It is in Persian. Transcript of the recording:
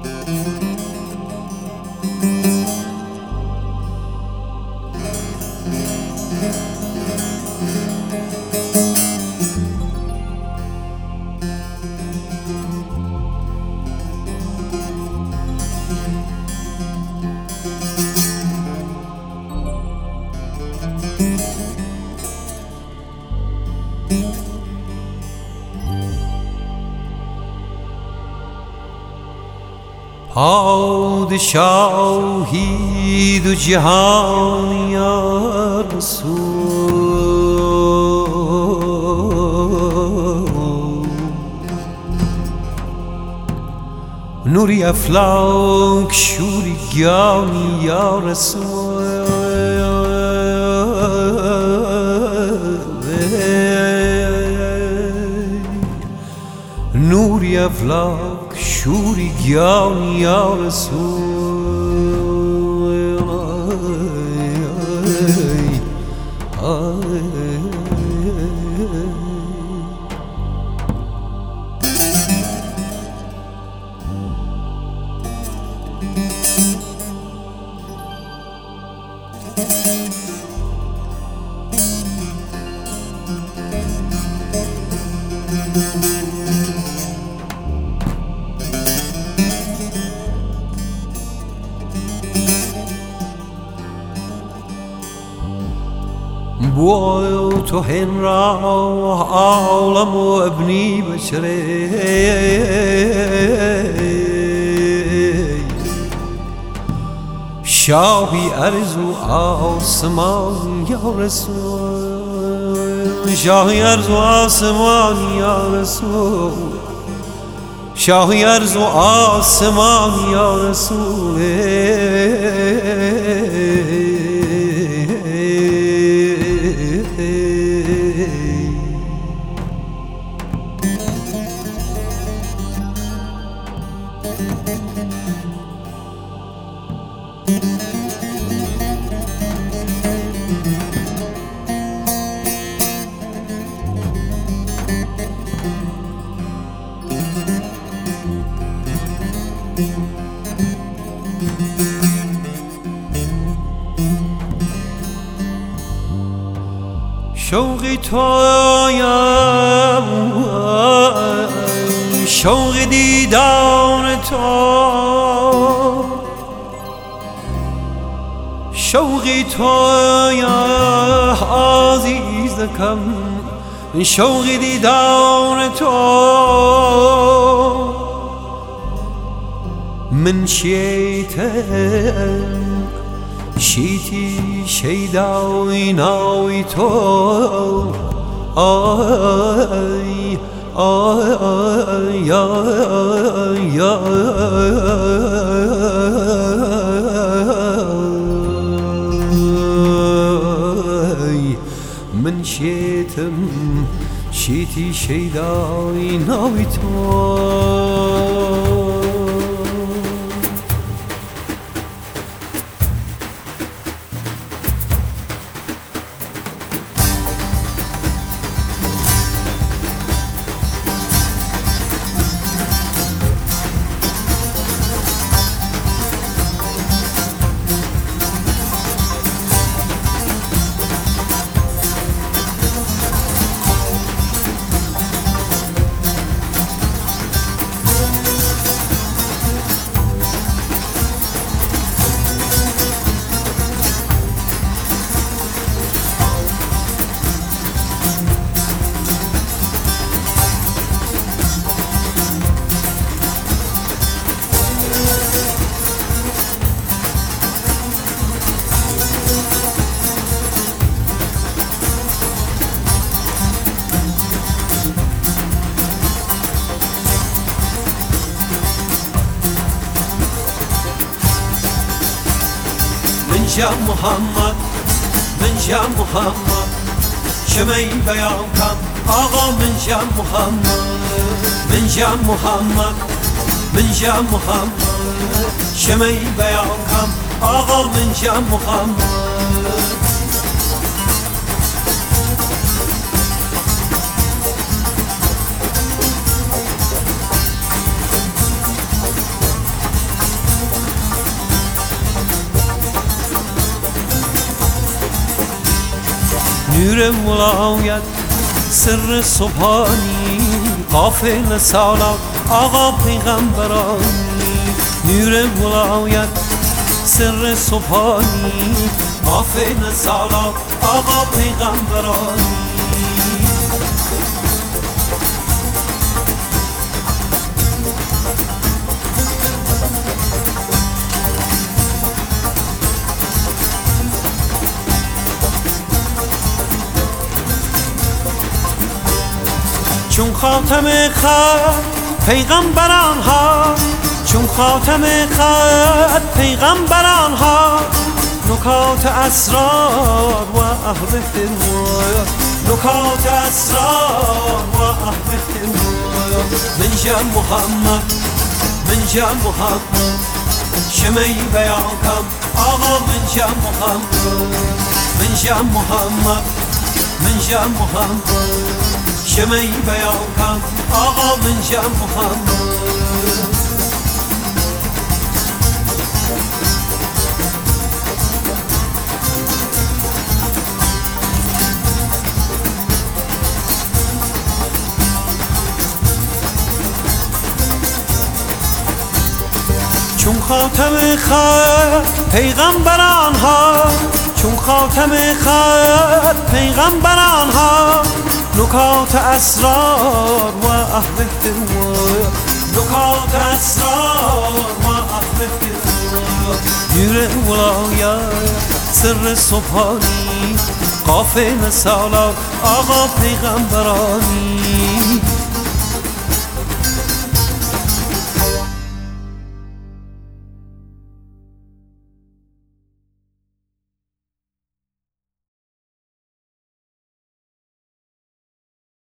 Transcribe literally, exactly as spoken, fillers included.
پادشاهی دو جهان یا رسول، نوری افلاک شوری گیانی یا رسول، نوری افلاک شوری گیان یا رسول. بو تو هن را عالم و ابنی بشری، شاهی ارض و آسمان یا رسول، شاهی ارض و آسمان یا رسول، شاهی ارض و آسمان یا رسول. شوقی تویم، شوق دیدار تو، شوقی تویم عزیزکم، شوق دیدار تو. من شیتم شیتی شیدای ناوی تو، آی آی آی آی من شیتم شیتی شیدای ناوی تو. من جا محمد، من جا محمد، شمی بیان کن آقا. من جا محمد، من جا محمد، من جا محمد، شمی بیان کن آقا. من جا محمد. نور ولایت سر سبحانی قافل سالار آقا پیغمبرانی نور ولایت سر سبحانی قافل سالار آقا پیغمبرانی چون خاتم خط پیغمبران ها چون خاتم خط پیغمبران ها نکات اسرار و اهل خدمت نکات اسرار و اهل خدمت من جا محمد من جا محمد شمی بیان کن آقا من جا محمد من جا محمد من جا محمد شمی بیان کن آقا من جا محمد چون خاتم خط پیغمبران ها چون خاتم خط پیغمبران ها نکات اسرار و اهل خدمت نکات اسرار و اهل خدمت نور ولایت سر سبحانی قافل سالار آقا پیغمبرانی